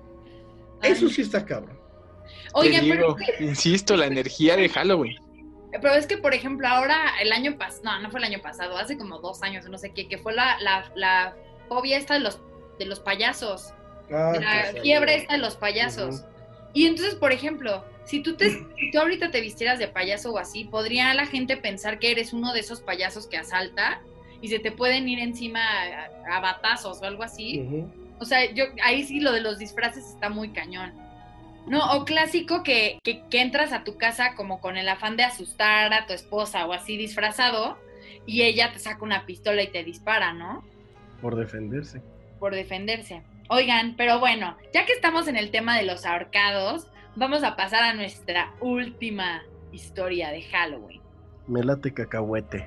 Eso sí está cabrón. Oigan, digo, insisto, la energía de Halloween. Pero es que, por ejemplo, ahora el año pasado, no fue el año pasado, hace como 2 años, no sé qué, que fue la fobia esta de los payasos, de la fiebre esta de los payasos. Y entonces, por ejemplo, si tú ahorita te vistieras de payaso o así, podría la gente pensar que eres uno de esos payasos que asalta y se te pueden ir encima a batazos o algo así. O sea, ahí sí lo de los disfraces está muy cañón. No, o clásico que entras a tu casa como con el afán de asustar a tu esposa o así disfrazado y ella te saca una pistola y te dispara, ¿no? Por defenderse. Por defenderse. Oigan, pero bueno, ya que estamos en el tema de los ahorcados, vamos a pasar a nuestra última historia de Halloween. Me late cacahuete.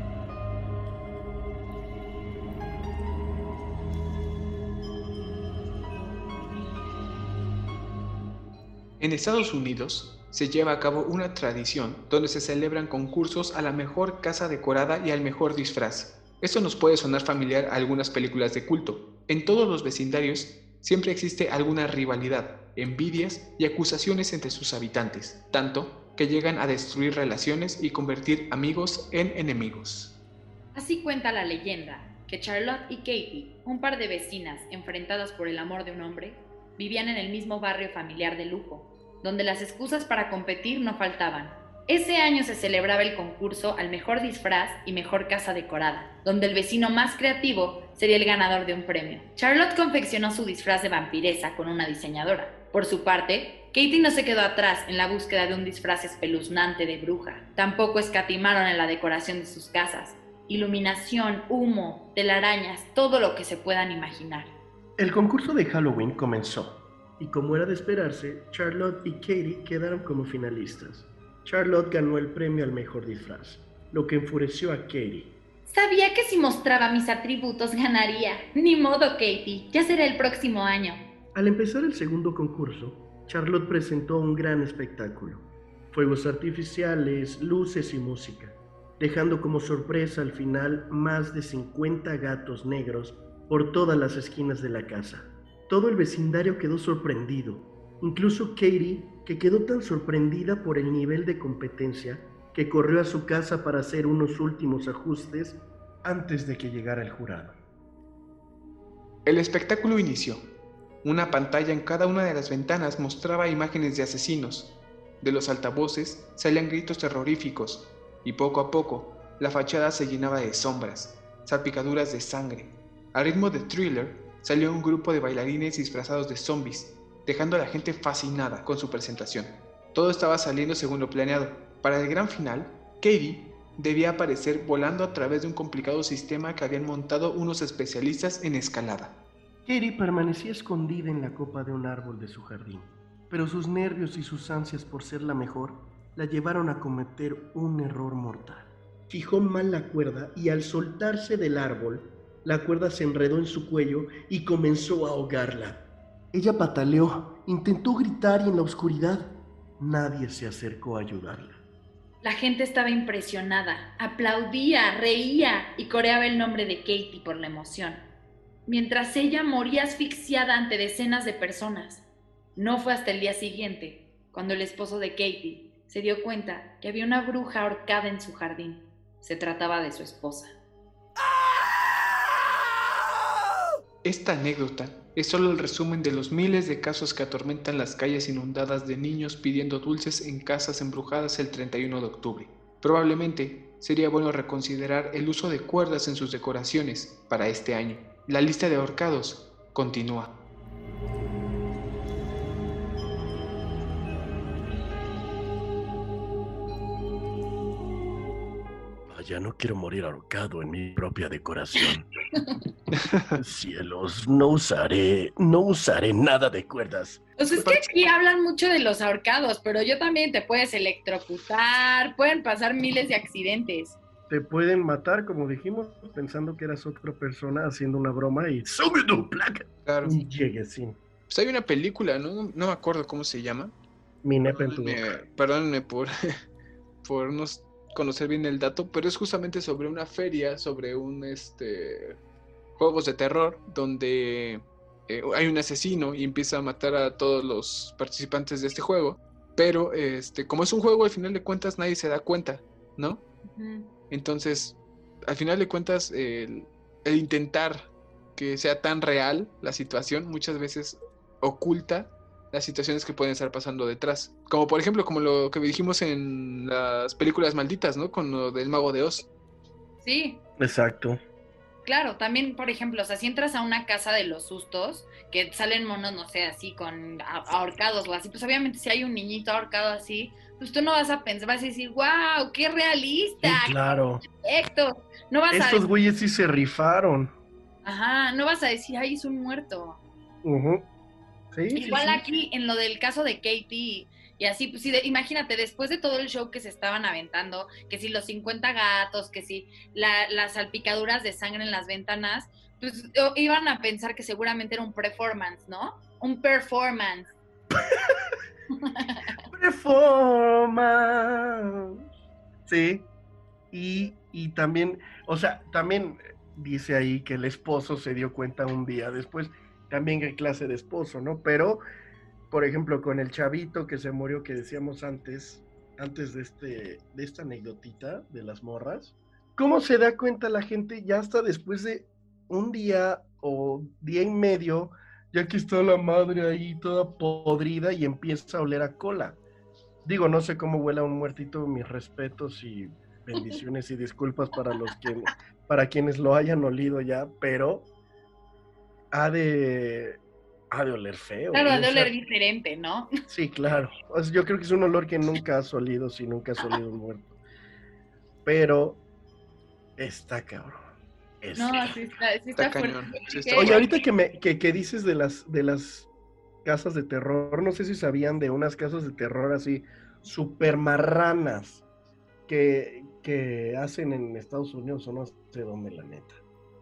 En Estados Unidos se lleva a cabo una tradición donde se celebran concursos a la mejor casa decorada y al mejor disfraz. Esto nos puede sonar familiar a algunas películas de culto. En todos los vecindarios siempre existe alguna rivalidad, envidias y acusaciones entre sus habitantes, tanto que llegan a destruir relaciones y convertir amigos en enemigos. Así cuenta la leyenda que Charlotte y Katie, un par de vecinas enfrentadas por el amor de un hombre, vivían en el mismo barrio familiar de lujo, donde las excusas para competir no faltaban. Ese año se celebraba el concurso al mejor disfraz y mejor casa decorada, donde el vecino más creativo sería el ganador de un premio. Charlotte confeccionó su disfraz de vampiresa con una diseñadora. Por su parte, Katie no se quedó atrás en la búsqueda de un disfraz espeluznante de bruja. Tampoco escatimaron en la decoración de sus casas. Iluminación, humo, telarañas, todo lo que se puedan imaginar. El concurso de Halloween comenzó, y como era de esperarse, Charlotte y Katie quedaron como finalistas. Charlotte ganó el premio al mejor disfraz, lo que enfureció a Katie. Sabía que si mostraba mis atributos ganaría. Ni modo, Katie, ya será el próximo año. Al empezar el segundo concurso, Charlotte presentó un gran espectáculo. Fuegos artificiales, luces y música, dejando como sorpresa al final más de 50 gatos negros por todas las esquinas de la casa. Todo el vecindario quedó sorprendido, incluso Katie, que quedó tan sorprendida por el nivel de competencia que corrió a su casa para hacer unos últimos ajustes antes de que llegara el jurado. El espectáculo inició. Una pantalla en cada una de las ventanas mostraba imágenes de asesinos. De los altavoces salían gritos terroríficos, y poco a poco la fachada se llenaba de sombras, salpicaduras de sangre. Al ritmo de Thriller salió un grupo de bailarines disfrazados de zombies, dejando a la gente fascinada con su presentación. Todo estaba saliendo según lo planeado. Para el gran final, Katie debía aparecer volando a través de un complicado sistema que habían montado unos especialistas en escalada. Katie permanecía escondida en la copa de un árbol de su jardín, pero sus nervios y sus ansias por ser la mejor la llevaron a cometer un error mortal. Fijó mal la cuerda y al soltarse del árbol, la cuerda se enredó en su cuello y comenzó a ahogarla. Ella pataleó, intentó gritar y en la oscuridad nadie se acercó a ayudarla. La gente estaba impresionada, aplaudía, reía y coreaba el nombre de Katie por la emoción, mientras ella moría asfixiada ante decenas de personas. No fue hasta el día siguiente, cuando el esposo de Katie se dio cuenta que había una bruja ahorcada en su jardín. Se trataba de su esposa. Esta anécdota es solo el resumen de los miles de casos que atormentan las calles inundadas de niños pidiendo dulces en casas embrujadas el 31 de octubre. Probablemente sería bueno reconsiderar el uso de cuerdas en sus decoraciones para este año. La lista de ahorcados continúa. Vaya, no quiero morir ahorcado en mi propia decoración. Cielos, no usaré nada de cuerdas. O sea, es que aquí hablan mucho de los ahorcados, pero yo también te puedes electrocutar, pueden pasar miles de accidentes. Te pueden matar, como dijimos, pensando que eras otra persona haciendo una broma y ¡sube tu placa! Claro. Y llegue sin. Pues hay una película, ¿no? No me acuerdo cómo se llama. Mi nepe en tu boca. Perdónenme por no conocer bien el dato, pero es justamente sobre una feria, sobre un juegos de terror, donde hay un asesino y empieza a matar a todos los participantes de este juego, pero como es un juego, al final de cuentas nadie se da cuenta, ¿no? Uh-huh. Entonces, al final de cuentas, el intentar que sea tan real la situación muchas veces oculta las situaciones que pueden estar pasando detrás. Como por ejemplo, como lo que dijimos en las películas malditas, ¿no? Con lo del Mago de Oz. Sí. Exacto. Claro, también, por ejemplo, o sea, si entras a una casa de los sustos, que salen monos, no sé, así, con ahorcados o así, pues obviamente si hay un niñito ahorcado así, pues tú no vas a pensar, vas a decir, wow, qué realista. Sí, claro. Perfecto. No vas Estos güeyes sí se rifaron. Ajá, no vas a decir, ay, es un muerto. Uh-huh. Sí, igual sí, aquí, en lo del caso de Katie y así, pues sí, imagínate, después de todo el show que se estaban aventando, que si los 50 gatos, que si las salpicaduras de sangre en las ventanas, pues iban a pensar que seguramente era un performance, ¿no? Un performance. Performance. Sí, y también, o sea, también dice ahí que el esposo se dio cuenta un día después, también qué clase de esposo, ¿no? Pero, por ejemplo, con el chavito que se murió, que decíamos antes de esta anécdotita de las morras, ¿cómo se da cuenta la gente ya hasta después de un día o día y medio, ya que está la madre ahí toda podrida y empieza a oler a cola? Digo, no sé cómo huela un muertito, mis respetos y bendiciones y disculpas para quienes lo hayan olido ya, pero ha de, ha de oler feo, Claro, güey. ha O de sea, oler diferente, ¿no? sí, claro. O sea, yo creo que es un olor que nunca has olido si nunca has olido un muerto. Pero está cabrón. No, Está. sí Está está fuerte. cañón, sí está Oye, fuerte. ahorita que dices de las casas de terror, no sé si sabían de unas casas de terror así super marranas que hacen en Estados Unidos o no sé dónde, la neta.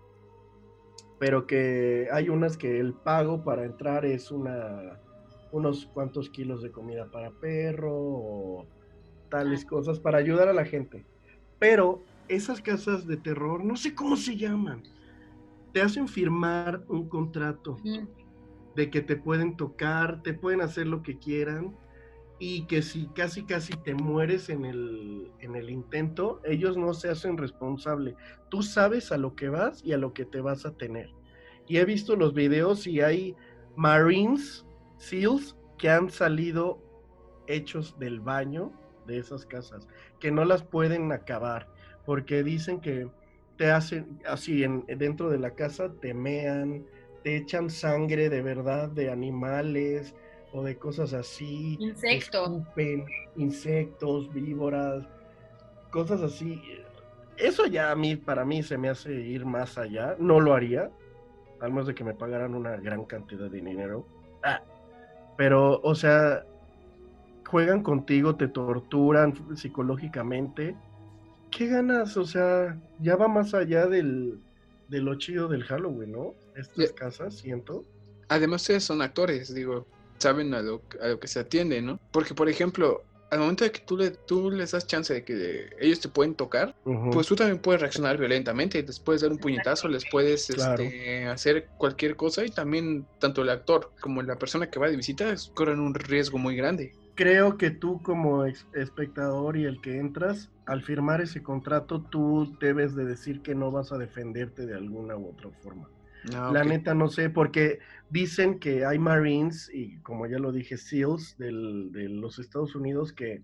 Pero que hay unas que el pago para entrar es unos cuantos kilos de comida para perro o tales cosas para ayudar a la gente. Pero esas casas de terror, no sé cómo se llaman, te hacen firmar un contrato Ujú. de que te pueden tocar, te pueden hacer lo que quieran y que si casi casi te mueres en el intento, ellos no se hacen responsable. Tú sabes a lo que vas y a lo que te vas a tener. Y he visto los videos y hay Marines, SEALs, que han salido hechos del baño de esas casas, que no las pueden acabar, porque dicen que te hacen así dentro de la casa, te mean, te echan sangre de verdad de animales o de cosas así, te Insectos. escupen insectos, víboras, cosas así. Eso ya para mí se me hace ir más allá. No lo haría, al menos de que me pagaran una gran cantidad de dinero. Ah, pero, o sea, juegan contigo, te torturan psicológicamente. ¿Qué ganas? O sea, ya va más allá de lo chido del Halloween, ¿no? Y Estas casas, siento. además ustedes son actores, digo, saben a lo que se atiende, ¿no? Porque, por ejemplo, al momento de que tú les das chance de que ellos te pueden tocar, Ujú, pues tú también puedes reaccionar violentamente, les puedes dar un puñetazo, les puedes claro. hacer cualquier cosa y también tanto el actor como la persona que va de visita corren un riesgo muy grande. Creo que tú como espectador y el que entras, al firmar ese contrato, tú debes de decir que no vas a defenderte de alguna u otra forma. Ah, La ok. neta no sé, porque dicen que hay Marines y como ya lo dije, SEALs de los Estados Unidos que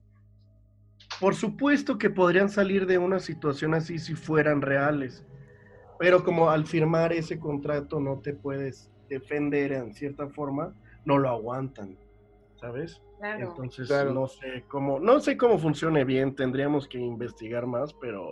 por supuesto que podrían salir de una situación así si fueran reales, pero como al firmar ese contrato no te puedes defender en cierta forma, no lo aguantan, ¿sabes? Claro. Entonces Claro. no sé cómo funcione bien, tendríamos que investigar más,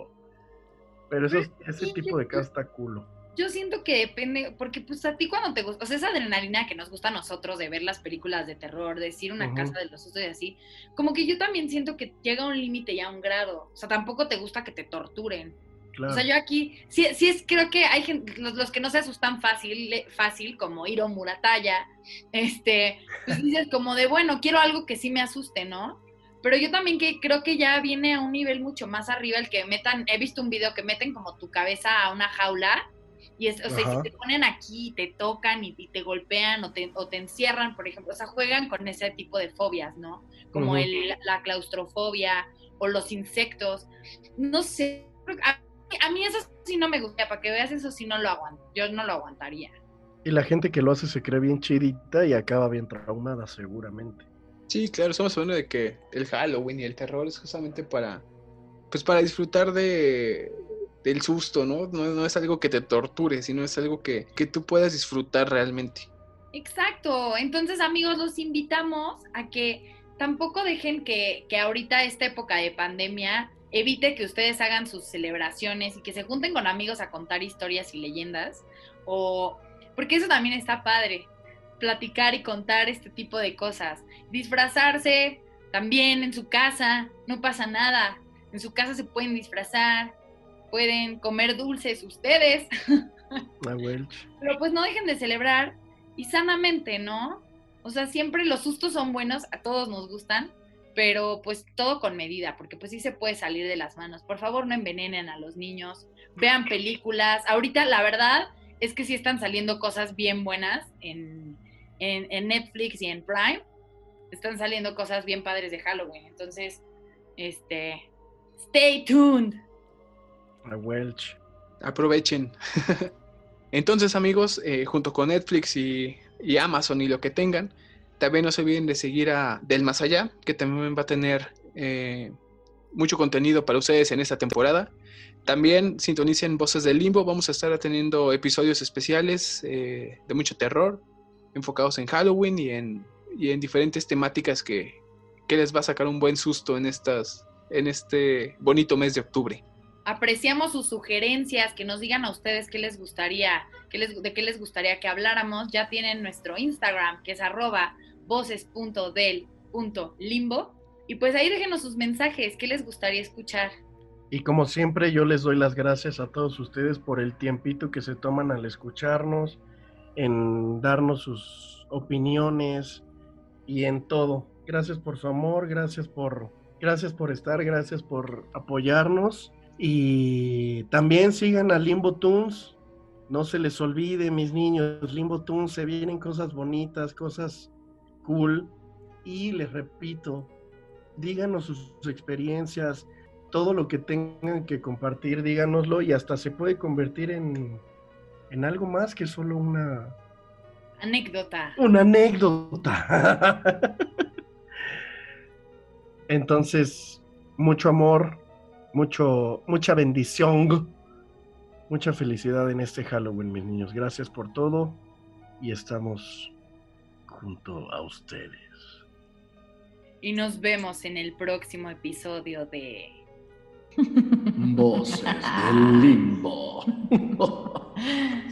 pero ese Sí, tipo de casa está culo. yo siento que depende, porque pues a ti cuando te gusta, o sea, esa adrenalina que nos gusta a nosotros de ver las películas de terror, de decir una Ujú, casa de los sustos y así, como que yo también siento que llega a un límite y a un grado, o sea, tampoco te gusta que te torturen. O sea, claro. yo aquí, sí creo que hay gente, los que no se asustan fácil como Hiro Murataya, pues dices como de, bueno, quiero algo que sí me asuste, ¿no? Pero yo también creo que ya viene a un nivel mucho más arriba el que metan, he visto un video que meten como tu cabeza a una jaula y o sea, si Ajá. te ponen aquí, te tocan y te golpean o te encierran, por ejemplo, o sea, juegan con ese tipo de fobias, ¿no? Como Ujú. la claustrofobia o los insectos. No sé, a mí eso sí no me gusta, para que veas eso sí no lo aguanto, yo no lo aguantaría. Y la gente que lo hace se cree bien chidita y acaba bien traumada, seguramente. Sí, claro, estamos hablando de que el Halloween y el terror es justamente pues para disfrutar del susto, ¿no? No es algo que te torture, sino es algo que tú puedas disfrutar realmente. Exacto, entonces amigos los invitamos a que tampoco dejen que ahorita esta época de pandemia evite que ustedes hagan sus celebraciones y que se junten con amigos a contar historias y leyendas, o porque eso también está padre, platicar y contar este tipo de cosas, disfrazarse también en su casa, no pasa nada, en su casa se pueden disfrazar, pueden comer dulces ustedes, La Welch. pero pues no dejen de celebrar y sanamente, ¿no? O sea, siempre los sustos son buenos, a todos nos gustan, pero pues todo con medida, porque pues sí se puede salir de las manos. Por favor, no envenenen a los niños, vean películas. Ahorita la verdad es que sí están saliendo cosas bien buenas en Netflix y en Prime. Están saliendo cosas bien padres de Halloween. Entonces, stay tuned. La Welch. Aprovechen. Entonces, amigos, junto con Netflix y Amazon y lo que tengan, También no se olviden de seguir a Del Más Allá, que también va a tener mucho contenido para ustedes en esta temporada. También sintonicen Voces del Limbo. Vamos a estar teniendo episodios especiales de mucho terror, enfocados en Halloween y en diferentes temáticas que les va a sacar un buen susto en este bonito mes de octubre. Apreciamos sus sugerencias, que nos digan a ustedes qué les gustaría, de qué les gustaría que habláramos. Ya tienen nuestro Instagram, que es @voces.del.limbo. Y pues ahí déjenos sus mensajes, qué les gustaría escuchar. Y como siempre, yo les doy las gracias a todos ustedes por el tiempito que se toman al escucharnos, en darnos sus opiniones y en todo. Gracias por su amor, gracias por estar, gracias por apoyarnos. Y también sigan a Limbo Tunes. No se les olvide, mis niños, Limbo Tunes, se vienen cosas bonitas, cosas cool. Y les repito, díganos sus experiencias, todo lo que tengan que compartir, díganoslo, y hasta se puede convertir en algo más que solo una anécdota. Entonces, mucho amor, mucha bendición, mucha felicidad en este Halloween, mis niños. Gracias por todo y estamos junto a ustedes. Y nos vemos en el próximo episodio de Voces del Limbo.